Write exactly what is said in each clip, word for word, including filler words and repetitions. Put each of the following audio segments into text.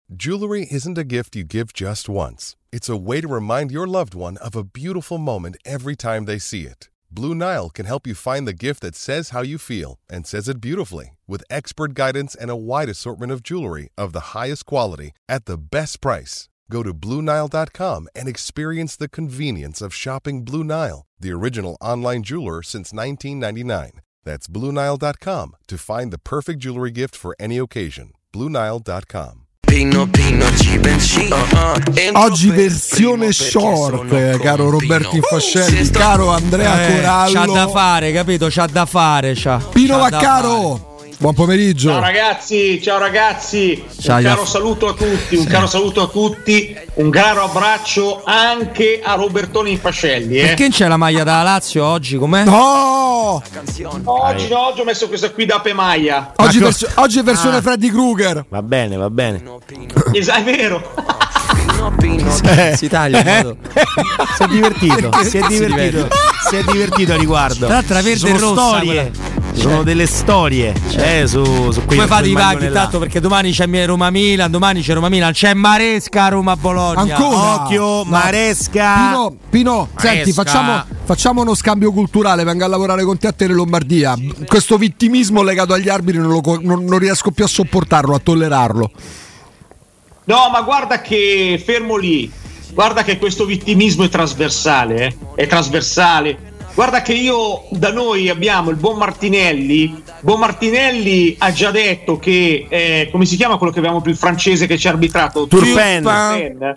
Jewelry isn't a gift you give just once. It's a way to remind your loved one of a beautiful moment every time they see it. Blue Nile can help you find the gift that says how you feel and says it beautifully, with expert guidance and a wide assortment of jewelry of the highest quality at the best price. Go to Blue Nile dot com and experience the convenience of shopping Blue Nile, the original online jeweler since nineteen ninety-nine. That's Blue Nile dot com to find the perfect jewelry gift for any occasion. Blue Nile dot com. Pino, pino, ci pensi, uh, uh, Oggi versione short, caro Roberto Infascelli, uh, caro Andrea eh, Corallo. C'ha da fare, capito? C'ha da fare, c'ha. Pino c'ha Vaccaro. Buon pomeriggio. Ciao ragazzi, ciao ragazzi. Ciao, un ciao. caro saluto a tutti, un caro saluto a tutti, un caro abbraccio anche a Robertone Infascelli. Eh. Perché c'è la maglia da Lazio oggi? Com'è? No! Oggi no, oggi ho messo questa qui da Ape Maglia. Oggi, vers- oggi è versione ah. Freddy Krueger. Va bene, va bene. Esatto, è vero. Eh. Si taglia il modo. Si è divertito, si è divertito, si è divertito a riguardo. Tra l'altro la verde e rossa, storie. Ci sono delle storie eh, su, su come fate i vaghi tanto, perché domani c'è Roma Milan, domani c'è Roma Milan, c'è Maresca Roma Bologna. Ancora occhio, no. Maresca Pino, Pino Maresca. Senti, facciamo, facciamo uno scambio culturale, venga a lavorare con te a Tele Lombardia. Questo vittimismo legato agli arbitri non, lo, non, non riesco più a sopportarlo, a tollerarlo. No, ma guarda che fermo lì. Guarda che questo vittimismo è trasversale, eh? È trasversale. Guarda che io, da noi abbiamo il buon Martinelli. Buon Martinelli ha già detto che eh, come si chiama quello che avevamo più, il francese che ci ha arbitrato? Turpin. Turpin,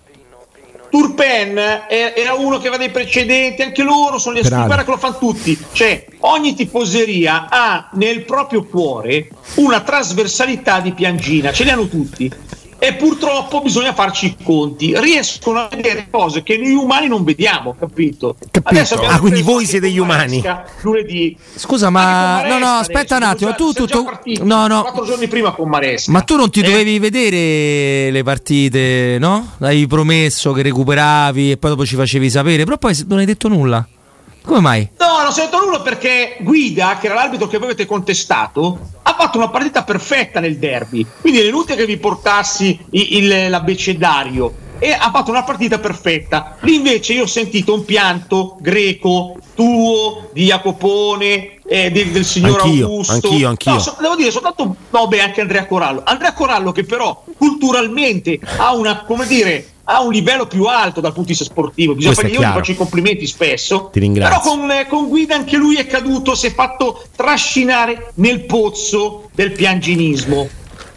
Turpin era uno che aveva dei precedenti, anche loro sono gli aspetti, guarda che lo fanno tutti. Cioè, ogni tifoseria ha nel proprio cuore una trasversalità di piangina, ce li hanno tutti. E purtroppo bisogna farci i conti. Riescono a vedere cose che noi umani non vediamo, capito? Capito. Ah, quindi voi siete gli umani. Lunedì. Scusa, ma no, no, aspetta un attimo. Tu, tu, tu, no, no. Quattro giorni prima con Maresca. Ma tu non ti eh? dovevi vedere le partite, no? Hai promesso che recuperavi e poi dopo ci facevi sapere, però poi non hai detto nulla. Come mai? No, non si è detto nulla perché Guida, che era l'arbitro che voi avete contestato, ha fatto una partita perfetta nel derby. Quindi è inutile che vi portassi il, il, l'abbecedario. E ha fatto una partita perfetta. Lì invece io ho sentito un pianto greco, tuo, di Jacopone, eh, del, del signor anch'io, Augusto. Anch'io, anch'io. No, so, devo dire soltanto, no, beh, anche Andrea Corallo. Andrea Corallo che però culturalmente ha una, come dire, ha un livello più alto dal punto di vista sportivo. Bisogna fargli, io gli faccio i complimenti spesso. Ti ringrazio. Però con, eh, con Guida anche lui è caduto, si è fatto trascinare nel pozzo del pianginismo.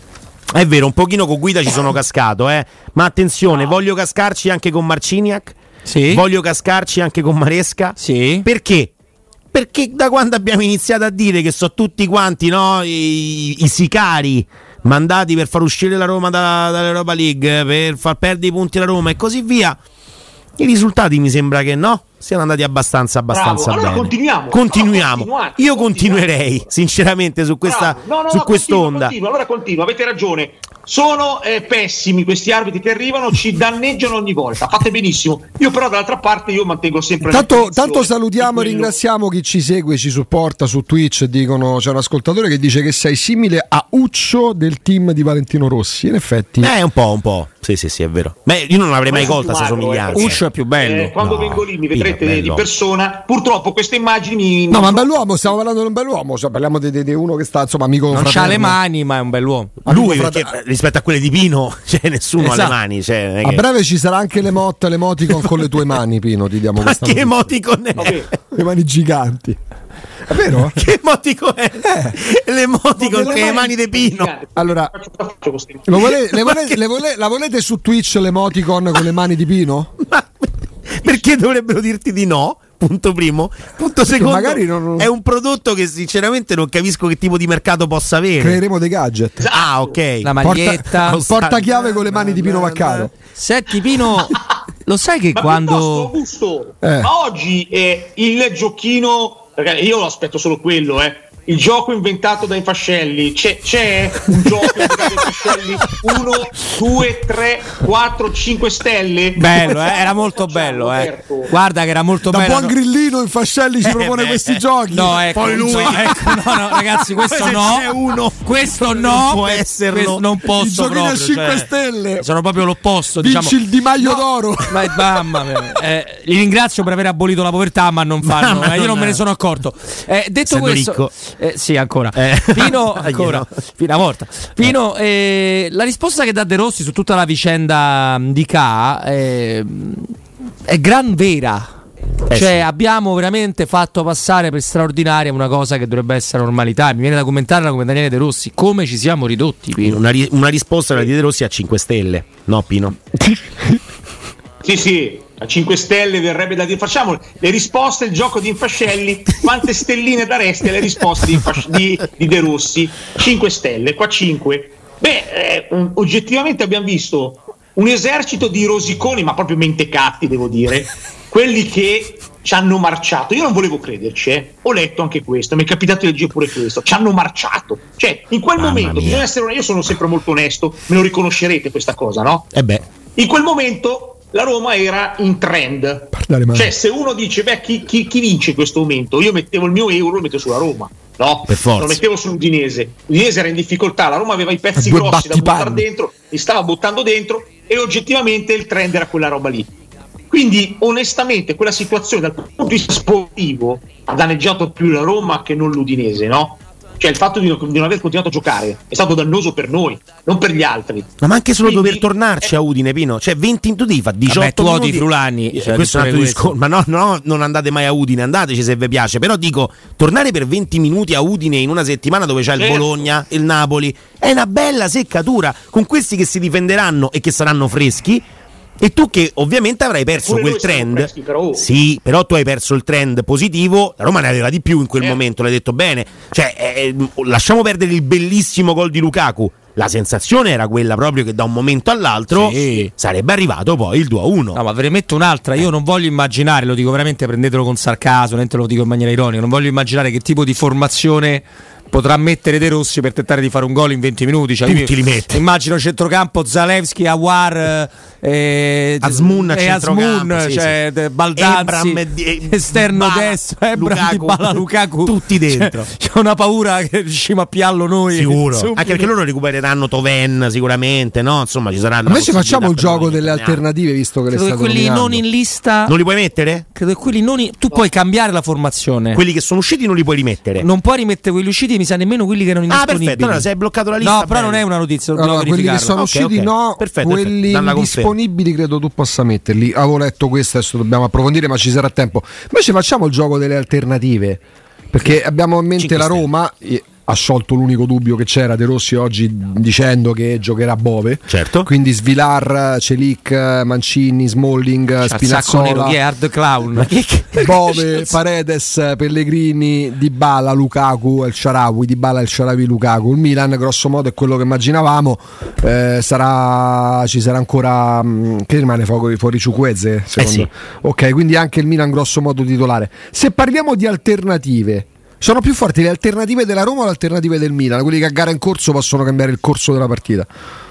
È vero, un pochino con Guida ci sono cascato, eh. Ma attenzione, no. Voglio cascarci anche con Marciniak. Sì. Voglio cascarci anche con Maresca. Sì. Perché? Perché da quando abbiamo iniziato a dire che sono tutti quanti, no, i, i sicari mandati per far uscire la Roma da, dall'Europa League, per far perdere i punti alla Roma e così via, i risultati mi sembra che no, siano andati abbastanza abbastanza Bravo. Allora bene. continuiamo. Continuiamo. Allora Io continuerei sinceramente su questa no, no, su no, quest'onda. Continua, allora continua, avete ragione. Sono eh, pessimi questi arbitri che arrivano, ci danneggiano ogni volta. Fate benissimo. Io però dall'altra parte io mantengo sempre tanto, tanto salutiamo e ringraziamo chi ci segue, ci supporta su Twitch. Dicono, c'è un ascoltatore che dice che sei simile a Uccio del team di Valentino Rossi. In effetti Eh, un po', un po'. Sì, sì, sì, è vero. Beh, io non l'avrei mai colta questa somiglianza. Uccio è più bello. Eh, quando No, vengo lì mi vedrete bello. di persona. Purtroppo queste immagini mi... no, ma un bell'uomo, stiamo parlando di un bell'uomo, cioè, parliamo di, di, di uno che sta, insomma, amico Non fraterno. c'ha le mani, ma è un bell'uomo. Lui, frate- perché rispetto a quelle di Pino, cioè nessuno Esatto. ha le mani. Cioè, non è A che- breve ci sarà anche l'emot, l'emoticon con le tue mani, Pino, ti diamo Ma questa che notizia. emoticon è? Vabbè. Le mani giganti. È vero? Che emoticon è? L'emoticon Ma che le mani di Pino. Allora, Faccio- faccio queste- lo vole- le volete, le vole- la volete su Twitch l'emoticon con le mani di Pino? Ma perché dovrebbero dirti di no? Punto primo. Punto secondo, magari non- è un prodotto che sinceramente non capisco che tipo di mercato possa avere. Creeremo dei gadget. Ah, ok. La maglietta. Porta, portachiave con le mani di Pino Vaccaro. Senti Pino, lo sai che Ma quando piuttosto, Augusto, Eh. ma oggi è il giochino, perché io lo aspetto solo quello, eh. il gioco inventato dai Fascelli. C'è, c'è un gioco inventato dai Fascelli uno, due, tre, quattro, cinque stelle. Bello, eh? Era molto bello, eh. Guarda che era molto da bello. buon grillino il Fascelli ci propone eh, questi eh. giochi. No, ecco, Poi lui ecco, no, no, ragazzi, questo Se no. c'è uno, questo no, non può per- esserlo. questo non I posso giochini proprio, a cinque cioè, stelle. sono proprio l'opposto, Vinci diciamo. il Di Maio d'oro. Ma, mamma mia. Eh, li ringrazio per aver abolito la povertà, ma non fanno. Ma eh, io non non me è. ne sono accorto. Eh, detto Essendo questo, ricco. eh, sì, ancora. Eh. Fino Dai, ancora. no. Fino a volta. Fino eh, la risposta che dà De Rossi su tutta la vicenda di Ca eh, è gran vera. Eh Cioè, sì. abbiamo veramente fatto passare per straordinaria una cosa che dovrebbe essere normalità. Mi viene da commentarla come Daniele De Rossi. Come ci siamo ridotti, Pino? Una, ri- una risposta da di De Rossi a cinque stelle, no Pino? Sì, sì, a cinque stelle verrebbe da dire. Facciamo le risposte, il gioco di Infascelli. Quante stelline daresti alle risposte di, Infas- di, di De Rossi? cinque stelle, qua cinque. Beh, eh, oggettivamente abbiamo visto un esercito di rosiconi, ma proprio mentecatti, devo dire. Quelli che ci hanno marciato. Io non volevo crederci, eh. Ho letto anche questo, mi è capitato di leggere pure questo. Ci hanno marciato. Cioè, in quel Mamma momento, mia. bisogna essere. Io sono sempre molto onesto, me lo riconoscerete questa cosa, no? Eh beh, In quel momento la Roma era in trend. Parlare male. Cioè, se uno dice, beh, chi, chi, chi vince in questo momento? Io mettevo il mio euro, lo mettevo sulla Roma. No, Per forza. lo mettevo sull'Udinese. L'Udinese era in difficoltà, la Roma aveva i pezzi Due grossi da battipanni. buttare dentro, li stava buttando dentro e oggettivamente il trend era quella roba lì. Quindi, onestamente, quella situazione dal punto di vista sportivo ha danneggiato più la Roma che non l'Udinese, no? Cioè, il fatto di non, di non aver continuato a giocare è stato dannoso per noi, non per gli altri. ma anche solo Quindi- dover tornarci a Udine, Pino. Cioè venti, tu devi fare diciotto Vabbè, tu odi minuti. i Frulani, Eh, cioè, questo è un altro questo. discorso. Ma no, no, non andate mai a Udine, andateci se vi piace. Però dico, tornare per venti minuti a Udine in una settimana dove c'è il Certo. Bologna, il Napoli, è una bella seccatura. Con questi che si difenderanno e che saranno freschi. E tu che ovviamente avrai perso Pure quel noi siamo trend. freschi, però, oh. Sì, però tu hai perso il trend positivo. La Roma ne aveva di più in quel Eh. momento, l'hai detto bene. Cioè, eh, lasciamo perdere il bellissimo gol di Lukaku. La sensazione era quella proprio che da un momento all'altro Sì. sarebbe arrivato poi il due a uno. No, ma ve ne metto un'altra. Io non voglio immaginare, lo dico veramente, prendetelo con sarcasmo, non te lo dico in maniera ironica. Non voglio immaginare che tipo di formazione potrà mettere De Rossi per tentare di fare un gol in venti minuti. Cioè, Tutti io li mette. Immagino centrocampo Zalewski, Aouar, eh, Azmoun a e centrocampo, Azmoun, sì, cioè, sì. Baldanzi, Ebram e di- e esterno Dybala, destro, Ebram, Lukaku, Dybala, Lukaku, tutti dentro. Cioè, c'ho una paura che riusciamo a piarlo noi. Sicuro. Subito. Anche perché loro recupereranno Toven sicuramente, no? Insomma, ci saranno. Invece facciamo il gioco delle alternative, visto che le Credo che state quelli nominando. non in lista. Non li puoi mettere? Credo che quelli non in- tu puoi cambiare la formazione. Quelli che sono usciti non li puoi rimettere. Non puoi rimettere quelli usciti, mi sa nemmeno quelli che erano Ah, indisponibili. perfetto. Allora, se hai bloccato la lista. No, però bene. non è una notizia, dobbiamo Allora, quelli che verificarlo. sono Ok, usciti ok. no, Perfetto, quelli perfetto. Danno la conferma. disponibili credo tu possa metterli. Avevo letto questo, adesso dobbiamo approfondire, ma ci sarà tempo. Invece facciamo il gioco delle alternative, perché abbiamo in mente cinque la stelle. Roma. e- Ha sciolto l'unico dubbio che c'era De Rossi oggi dicendo che giocherà Bove. Certo. Quindi Svilar, Celic, Mancini, Smalling, Cioè, Sacco nero, Spinazzola, chi è Hard Clown? Ma che, che Bove, Paredes, Pellegrini, Dybala, Lukaku, El Shaarawy, Dybala, El Shaarawy, Lukaku. Il Milan grosso modo è quello che immaginavamo. Eh, sarà, ci sarà ancora mh, che rimane fuori, fuori Ciukwueze, secondo Eh sì. Ok, quindi anche il Milan grosso modo titolare. Se parliamo di alternative, sono più forti le alternative della Roma o le alternative del Milan? Quelli che a gara in corso possono cambiare il corso della partita.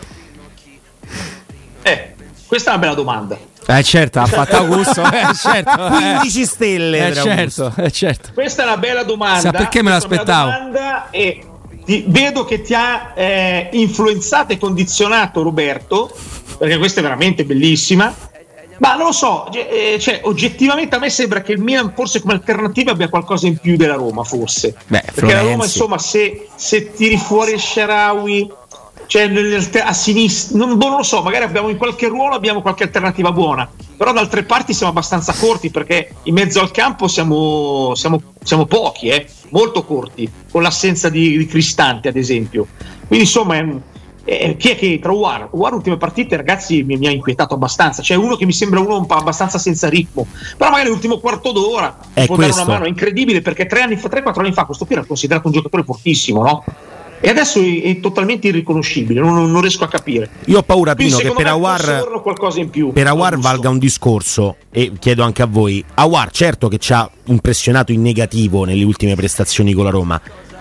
Eh, questa è una bella domanda. Eh certo, ha fatto Augusto, eh, certo. eh. quindici stelle Eh, per certo, Augusto. eh, certo. Questa è una bella domanda. Sa perché me Questa è una bella l'aspettavo? domanda e ti- vedo che ti ha eh, influenzato e condizionato Roberto, perché questa è veramente bellissima. Ma non lo so, eh, cioè, oggettivamente a me sembra che il Milan forse come alternativa abbia qualcosa in più della Roma, forse. Beh, perché la Roma, Florenzi. insomma, se, se tiri fuori il Shaarawy, cioè nel- a sinistra, non, non lo so, magari abbiamo in qualche ruolo abbiamo qualche alternativa buona, però da altre parti siamo abbastanza corti perché in mezzo al campo siamo, siamo, siamo pochi, eh, molto corti, con l'assenza di, di Cristante ad esempio. Quindi insomma è un- Eh, chi è che tra War? War ultime partite ragazzi mi, mi ha inquietato abbastanza, cioè uno che mi sembra uno un po' abbastanza senza ritmo, però magari l'ultimo quarto d'ora È può dare questo. una mano, è incredibile perché tre anni fa, tre quattro anni fa questo qui era considerato un giocatore fortissimo, no? E adesso è, è totalmente irriconoscibile, non, non riesco a capire. Io ho paura, Quindi, Pino, che secondo per me, forse Aouar vorranno qualcosa in più. per Aouar Augusto. valga un discorso, e chiedo anche a voi. Aouar certo che ci ha impressionato in negativo nelle ultime prestazioni con la Roma.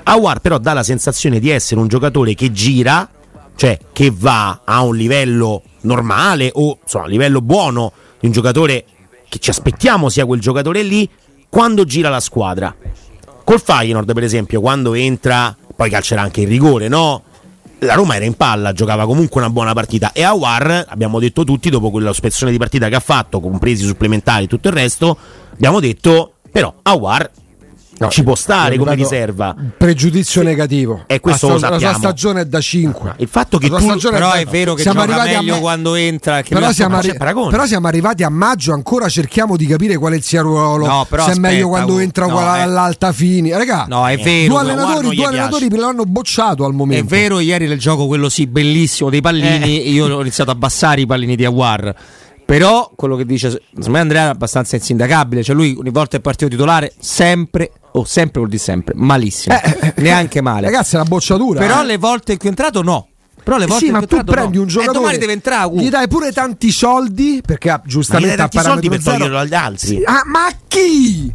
Aouar però dà la sensazione di essere un giocatore che gira, cioè che va a un livello normale o insomma a livello buono di un giocatore che ci aspettiamo sia quel giocatore lì quando gira la squadra. Col Feyenoord per esempio, quando entra, poi calcerà anche il rigore, no? La Roma era in palla, giocava comunque una buona partita, e Aouar, abbiamo detto tutti dopo quella spezzone di partita che ha fatto, compresi i supplementari e tutto il resto, abbiamo detto però Aouar no, ci può stare come riserva. Pregiudizio sì. negativo. E questo la lo sua, sappiamo. La sua stagione è da cinque. Il fatto che tu, però è, è vero che siamo gioca meglio a, quando entra. Che però, siamo arri- paragone. però siamo arrivati a maggio, ancora cerchiamo di capire qual è il sia ruolo. No, però se aspetta, è meglio quando entra no, è... all'alta fini. Raga, no, è vero. Due allenatori, due allenatori me l'hanno bocciato al momento. È vero, ieri nel gioco quello sì, bellissimo dei pallini. Eh. Io ho iniziato a abbassare i pallini di Aouar. Però quello che dice secondo me Andrea è abbastanza insindacabile, cioè lui ogni volta è partito titolare sempre o oh, sempre vuol dire sempre malissimo, eh, eh, neanche male, ragazzi, è una bocciatura. Però eh. le volte in cui è entrato no. Però le volte sì, ma tu prendi no. un giocatore, e domani deve entrare, uh. gli dai pure tanti soldi perché ha giustamente a parametro per toglierlo agli altri. Sì. Ah, ma chi?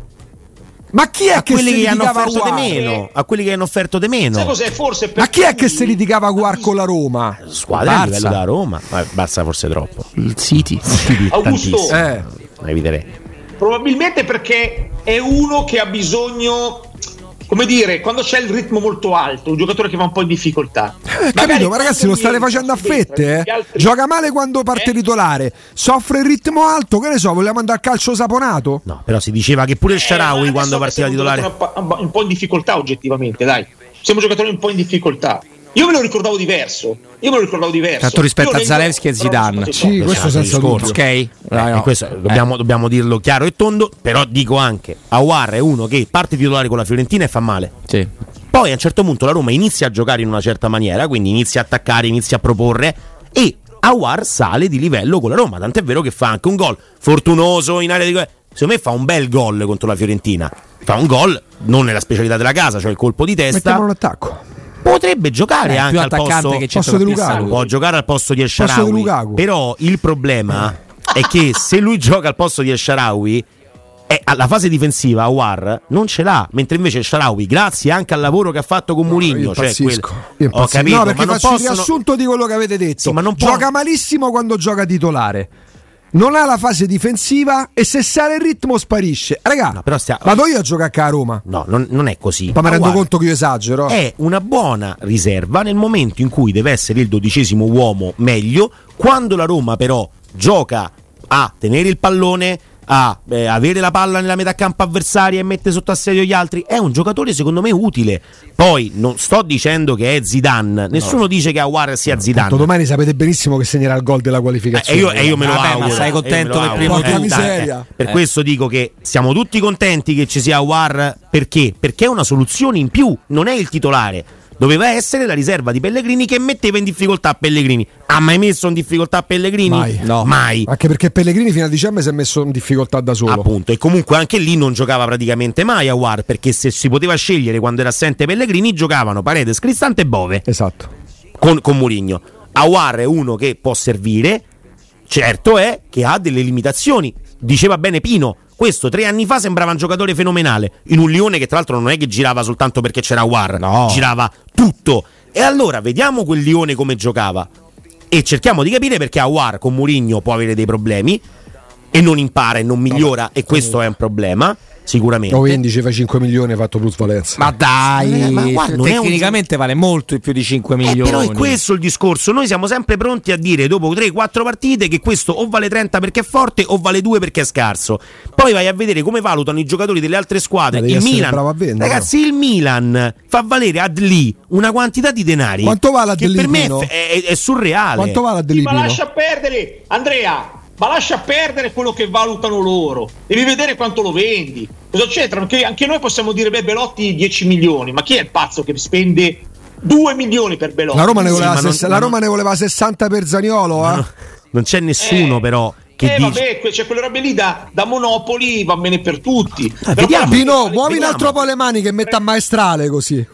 Ma chi è a che quelli se che hanno offerto di meno? A quelli che hanno offerto di meno. Sai cos'è? Forse per ma chi è che se litigava Guar con la Roma? Squadra a livello da Roma. Ma Barça forse troppo. Il City. Augusto. Eh. Eviterei. Probabilmente perché è uno che ha bisogno, come dire, quando c'è il ritmo molto alto, un giocatore che va un po' in difficoltà. Eh, capito, ma ragazzi lo state facendo a fette, eh? Altri... Gioca male quando parte eh? titolare, soffre il ritmo alto, che ne so, vogliamo andare al calcio saponato? No, però si diceva che pure il Shaarawy eh, quando partiva titolare un, un po' in difficoltà oggettivamente, dai. Siamo giocatori un po' in difficoltà. Io me lo ricordavo diverso. Io me lo ricordavo diverso. Tanto rispetto a Zalewski e Zidane. Sì, questo senza dubbio. Ok. Eh, no. questo, dobbiamo, eh. dobbiamo dirlo chiaro e tondo. Però dico anche: Aouar è uno che parte titolare con la Fiorentina e fa male. Sì. Poi a un certo punto la Roma inizia a giocare in una certa maniera, quindi inizia a attaccare, inizia a proporre, e Aouar sale di livello con la Roma. Tant'è vero che fa anche un gol fortunoso in area di gol. Secondo me fa un bel gol contro la Fiorentina. Fa un gol non nella specialità della casa, cioè il colpo di testa. Mettiamo un attacco. Potrebbe giocare eh, anche al posto, che posto di Lukaku. Può giocare al posto di El Shaarawy. Però il problema è che se lui gioca al posto di El Shaarawy, eh, alla fase difensiva Aouar non ce l'ha, mentre invece El Shaarawy, grazie anche al lavoro che ha fatto con no, Mourinho, cioè quel... ho capito, no, perché ma faccio non il possono... riassunto di quello che avete detto. Sì, ma non può... Gioca malissimo quando gioca titolare. Non ha la fase difensiva e se sale il ritmo sparisce. Raga, no, però stia... vado io a giocare a Roma. No, non, non è così. Ma mi rendo conto che io esagero. È una buona riserva nel momento in cui deve essere il dodicesimo uomo meglio. Quando la Roma però gioca a tenere il pallone, a eh, avere la palla nella metà campo avversaria e mette sotto assedio gli altri, è un giocatore secondo me utile. Poi non sto dicendo che è Zidane, nessuno no. dice che Aouar sia Zidane. Tanto domani sapete benissimo che segnerà il gol della qualificazione. E eh, io, eh, io me lo Vabbè, auguro. Ma sei contento per il primo Porca eh, miseria. Eh, per eh. questo dico che siamo tutti contenti che ci sia Aouar. Perché? Perché è una soluzione in più, non è il titolare. Doveva essere la riserva di Pellegrini che metteva in difficoltà Pellegrini. Ha mai messo in difficoltà Pellegrini? Mai. No. Mai. Anche perché Pellegrini fino a dicembre si è messo in difficoltà da solo. Appunto, e comunque anche lì non giocava praticamente mai Aouar, perché se si poteva scegliere quando era assente Pellegrini giocavano Paredes, Cristante e Bove. Esatto. Con, con Mourinho. Aouar è uno che può servire, certo è che ha delle limitazioni. Diceva bene Pino, questo tre anni fa sembrava un giocatore fenomenale, in un Lione che tra l'altro non è che girava soltanto perché c'era Aouar, no. girava tutto. E allora vediamo quel Lione come giocava e cerchiamo di capire perché Aouar con Mourinho può avere dei problemi e non impara e non migliora, no, e questo è un problema sicuramente. O indice fa cinque milioni, ha fatto plusvalenza. Ma dai, eh, ma guarda, tecnicamente un... vale molto di più di cinque milioni. Eh, però è questo il discorso. Noi siamo sempre pronti a dire dopo tre quattro partite che questo o vale trenta perché è forte o vale due perché è scarso. Poi vai a vedere come valutano i giocatori delle altre squadre. Il Milan, vendere, ragazzi, no? il Milan fa valere Adli una quantità di denari. Quanto vale Adli? Che per me è, è, è surreale. Quanto vale Adli? Ma lascia perdere, Andrea. Ma lascia perdere quello che valutano loro, devi vedere quanto lo vendi. Cosa c'entra? Perché anche noi possiamo dire beh, Belotti dieci milioni, ma chi è il pazzo che spende due milioni per Belotti? La Roma ne voleva, sì, ses- non, la Roma non... ne voleva sessanta per Zaniolo, eh? no, non c'è nessuno eh, però che eh, dice... vabbè, c'è quelle robe lì da, da Monopoli, va bene per tutti. Ah, vediamo, Pino, muovi un altro po' le mani che metta a maestrale così.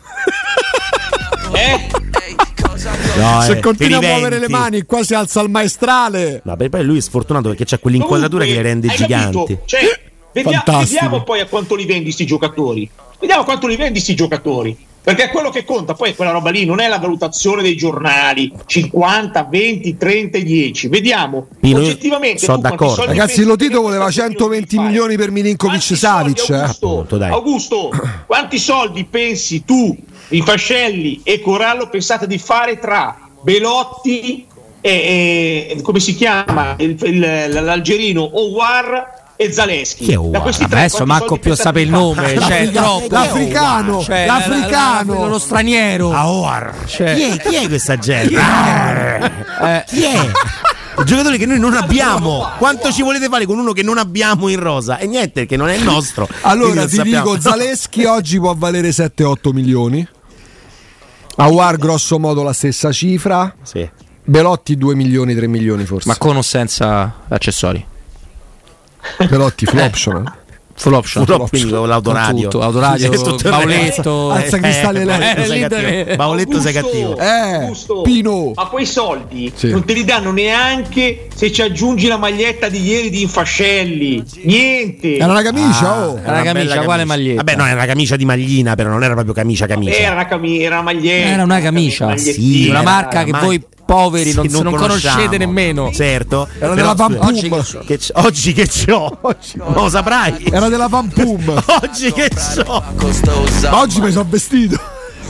Eh? No, se eh, continua a muovere le mani qua si alza il maestrale. Ma per poi lui è sfortunato perché c'ha quell'inquadratura Comunque, che le rende giganti. Cioè, vediamo, vediamo poi a quanto li vendi sti giocatori. Vediamo quanto li vendi sti giocatori. Perché è quello che conta, poi quella roba lì non è la valutazione dei giornali cinquanta, venti, trenta e dieci. Vediamo Pino, oggettivamente. sono d'accordo. Ragazzi, Lotito voleva centoventi milioni per Milinkovic Savic. Soldi, Augusto, eh? Appunto, dai. Augusto, quanti soldi pensi tu, Infascelli e Corallo pensate di fare tra Belotti e, e come si chiama il, il, l'algerino Ouar e Zaleschi? Da questi tre, adesso Marco più sapere il nome, cioè, troppo. L'africano, cioè, l'africano, la, la, lo straniero. Aouar. Cioè. Chi, è, chi è questa gente? eh. Chi è? Il giocatore che noi non abbiamo. Quanto ci volete fare con uno che non abbiamo in rosa? E niente, che non è il nostro. Allora ti sappiamo. dico, Zaleschi oggi può valere sette otto milioni. Aouar grosso modo la stessa cifra. Sì. Belotti due milioni, tre milioni forse. Ma con o senza accessori? Belotti full optional. Full option, full option, quindi l'autoradio, tutto, autoradio, Bauletto, alza cristalli elettrici. Bauletto sei cattivo. Eh, Augusto, Pino. ma quei soldi sì. non te li danno neanche se ci aggiungi la maglietta di ieri di Infascelli. Niente. Era una camicia, ah, oh. Era una camicia, quale maglietta? Vabbè, no, era una camicia di maglina, però non era proprio camicia camicia. Era una camicia, era una maglietta. Era una camicia, sì, una era, marca che ma... voi poveri non, sì, non, non conoscete nemmeno. Certo. Era della Van Pum. Oggi che, che, oggi che c'ho, oggi non lo saprai. Era della Van Pum. Oggi che c'ho. Oggi mi sono vestito.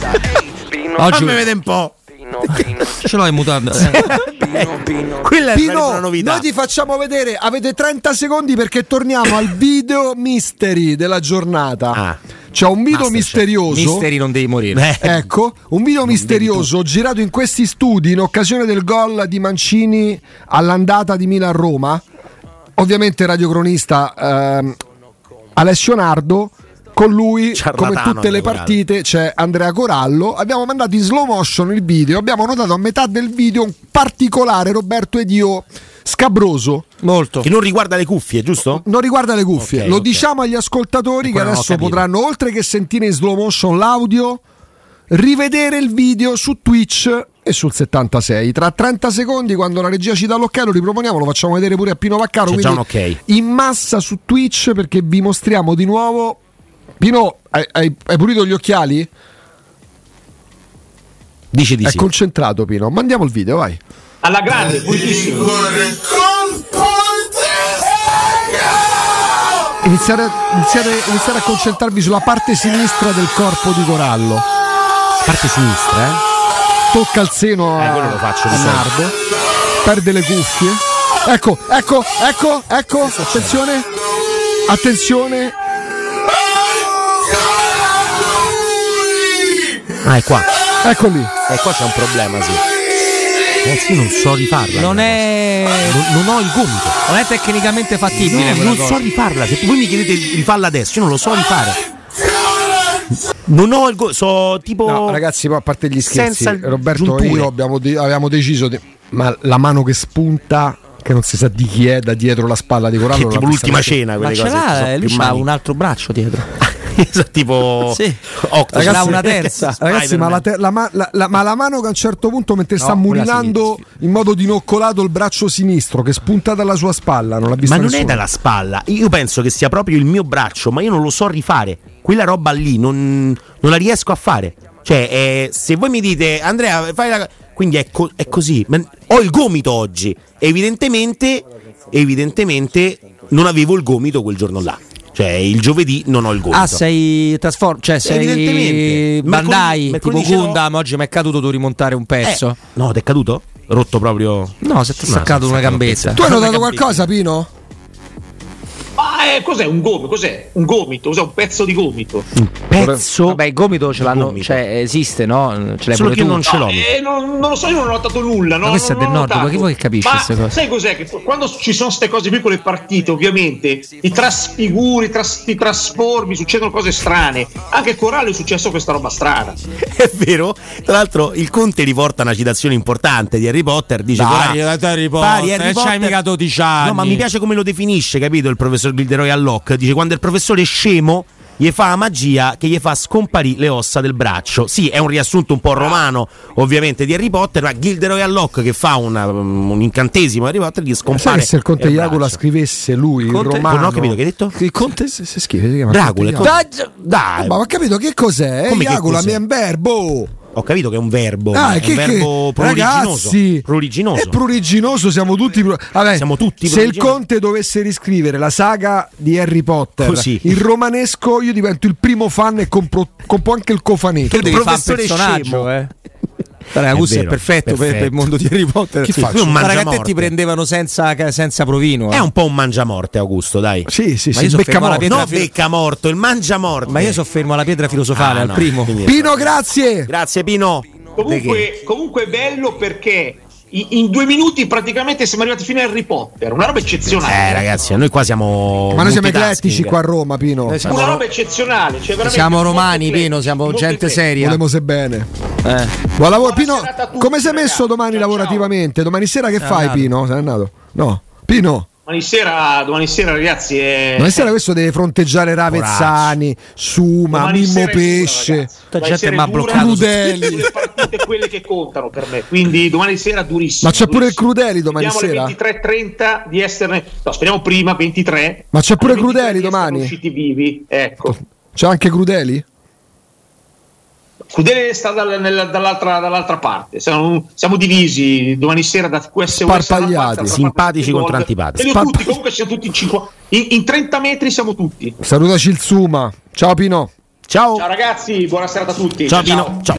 Oggi mi vede un po'. Ce l'ho in mutanda. Quella è Pino, una novità. noi ti facciamo vedere, avete trenta secondi perché torniamo al video mystery della giornata. Ah. C'è un video Master, misterioso. Misteri non devi morire. Eh. Ecco, un video non misterioso girato in questi studi in occasione del gol di Mancini all'andata di Milan-Roma. Ovviamente radiocronista ehm, Alessio Nardo. Con lui, come tutte le partite, c'è Andrea Corallo. Abbiamo mandato in slow motion il video. Abbiamo notato a metà del video un particolare Roberto Edio scabroso. Molto. Che non riguarda le cuffie, giusto? Non riguarda le cuffie. Okay, Lo okay. diciamo agli ascoltatori Ancora che adesso non ho capito. potranno, oltre che sentire in slow motion l'audio, rivedere il video su Twitch e sul settantasei. Tra trenta secondi, quando la regia ci dà l'ok, lo riproponiamo, lo facciamo vedere pure a Pino Vaccaro. C'è già un quindi ok. in massa su Twitch, perché vi mostriamo di nuovo. Pino, hai, hai, hai pulito gli occhiali? Dici di È sì. concentrato Pino, mandiamo il video, vai. Alla grande, pulitissimo. Iniziare, iniziare, iniziare a concentrarvi sulla parte sinistra del corpo di Corallo. Parte sinistra, eh? Tocca il seno a, Eh, quello lo faccio a di solito. Nardo. Perde le cuffie. Ecco, ecco, ecco, ecco. Attenzione. Attenzione. Ah, è qua. Ecco lì. E qua c'è un problema, sì. Ragazzi, io non so rifarla. Non è. Non, non ho il gomito. Non è tecnicamente fattibile. No, quella non cosa. so rifarla. Se voi mi chiedete di rifarla adesso, io non lo so rifare. Non ho il gomito. So tipo. No, ragazzi, a parte gli scherzi, senza Roberto giunture. e io abbiamo, de- avevamo deciso di- ma la mano che spunta, che non si sa di chi è, da dietro la spalla di Corallo, Che non tipo l'ha vista l'ultima neanche. cena, Ma quelle ce cose. che l'ha, sono lui più c'ha mani. un altro braccio dietro. tipo Sì. Octopus. Ragazzi, una terza. Ragazzi, ma la, te- la, ma- la, la, ma la mano che a un certo punto, mentre No, sta quella mulinando sinistra. in modo dinoccolato il braccio sinistro che spunta dalla sua spalla, non l'ha vista Ma non nessuno. è dalla spalla. Io penso che sia proprio il mio braccio, ma io non lo so rifare. Quella roba lì non, non la riesco a fare. Cioè, eh, se voi mi dite Andrea, fai la. Quindi è, co- è così. Ma ho il gomito oggi. Evidentemente, evidentemente non avevo il gomito quel giorno là. Cioè, il giovedì non ho il gomito. Ah, sei trasform, cioè sei Evidentemente. Bandai, Mercoledì- tipo mercoledì ce l'ho. Gundam, oggi mi è caduto devo rimontare un pezzo. Eh, no, ti è caduto? Rotto proprio. No, si è staccato No, si è una staccato un gambetta. Tu hai Una notato gambetta. qualcosa, Pino? Ma eh, cos'è un gomito? Cos'è un gomito? Cos'è un pezzo di gomito? Pezzo. Vabbè, il gomito ce l'hanno, Gomito. cioè esiste, no? Ce l'hai Solo pure che tu. non ce l'ho. Eh, non, non lo so, io non ho notato nulla. No, Ma questo non- è del non ho nord, ma notato. chi vuoi che capisce Ma queste cose? sai cos'è? Che quando ci sono queste cose qui con le partite, ovviamente ti trasfiguri, tras- ti trasformi, succedono cose strane. Anche a Corallo è successo questa roba strana. È vero? Tra l'altro il Conte riporta una citazione importante di Harry Potter. Dice Dai, "Ora, dai, Harry pari Potter, Harry c'hai Potter". mica dodici anni. No, ma mi piace come lo definisce, capito? Il professor Gilderoy Allocq. Dice quando il professore è scemo gli fa la magia che gli fa scomparire le ossa del braccio. Sì, è un riassunto un po' romano, ovviamente, di Harry Potter, ma Gilderoy Alloc che fa una, un incantesimo di Harry Potter gli scompare. Sai, se il conte Dracula scrivesse lui il Conte, romano, non ho capito che hai detto? Il conte se, se scrive si chiama Dracula. Conte Dai, ma ho capito che cos'è? Come che Dracula cos'è? è un verbo. Ho capito che è un verbo, Ah, è che, un verbo che, pruriginoso. ragazzi, pruriginoso. È pruriginoso, siamo tutti. Vabbè, siamo tutti se il pruriginosi. conte dovesse riscrivere la saga di Harry Potter, Così. il romanesco, io divento il primo fan e compro, compro anche il cofanetto. Tu devi fare un professore personaggio, scemo. eh. Ragusto è, vero, perfetto, Per, perfetto. per il mondo di Harry Potter. Che faccio? Lui è un Ma ragazzi, mangiamorte. ti prendevano senza, senza provino. eh. È un po' un mangiamorte, Augusto, dai. Sì, sì, Ma sì, io so becca fermo alla morto. pietra No, filo- becca morto, il mangiamorte. Ma io soffermo alla pietra filosofale Ah, al no, primo. quindi- Pino, grazie. Grazie Pino. Comunque, comunque è bello perché in, in due minuti praticamente siamo arrivati fino a Harry Potter, una roba eccezionale. Eh ragazzi, noi qua siamo Ma noi siamo multitasking. eclettici qua a Roma, Pino. Noi siamo, Una roba eccezionale, cioè veramente siamo molto romani, eclettici, Pino, siamo molto gente eclettici. seria. Volemo se bene. Eh. Buon lavoro, Buona Pino. serata a tutti, Come sei messo ragazzi. domani Ciao, lavorativamente? Domani sera che Sei fai, andato? Pino? Sei andato? No. Pino. Domani sera, domani sera ragazzi è... Domani sera questo deve fronteggiare Ravezzani, Suma, Domani Mimmo sera è dura, Pesce. ragazzi. La Domani gente sera è m'ha dura, bloccato. Crudeli. sono le partite quelle che contano per me, quindi domani sera durissimo. Ma c'è pure il durissimo. Crudeli domani Vediamo sera? alle ventitré e trenta di esserne, no, speriamo prima ventitré. Ma c'è pure Alle ventitré Crudeli di essere domani? usciti vivi, ecco. C'è anche Crudeli? Crudeli sta dal- nel- dall'altra, dall'altra parte, siamo, siamo divisi domani sera da Q S U S Sparpagliati. Simpatici contro antipatici. E noi Sparpa- tutti, comunque siamo tutti in, cinqu- in, in trenta metri siamo tutti. Salutaci il Suma. Ciao Pino. Ciao. Ciao ragazzi, buona serata a tutti. Ciao Pino. Ciao.